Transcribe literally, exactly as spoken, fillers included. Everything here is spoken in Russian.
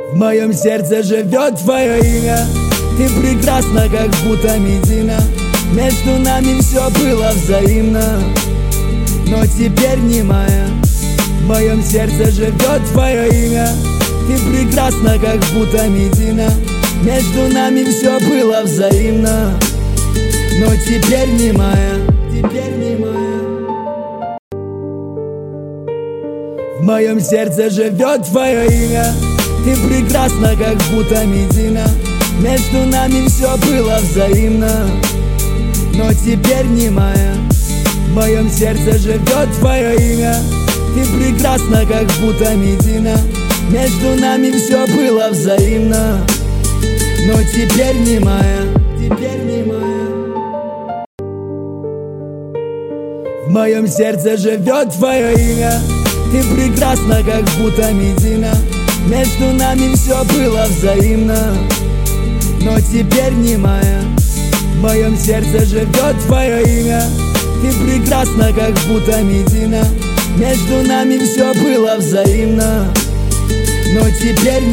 В моем сердце живет твое имя. Ты прекрасна, как будто медина. Между нами все было взаимно, но теперь не моя. В моем сердце живет твое имя. Ты прекрасна, как будто медина. Между нами все было взаимно, но теперь не моя. Теперь не моя. В моем сердце живет твое имя. Ты прекрасна, как будто медина. Между нами все было взаимно, но теперь не моя. В моем сердце живет твое имя. Ты прекрасна, как будто медина. Между нами все было взаимно, но теперь не моя. Теперь не моя. В моем сердце живет твое имя. Ты прекрасна, как будто медина. Между нами все было взаимно, но теперь не моя. В моем сердце живет твое имя. Ты прекрасна, как будто медина. Между нами все было взаимно, но теперь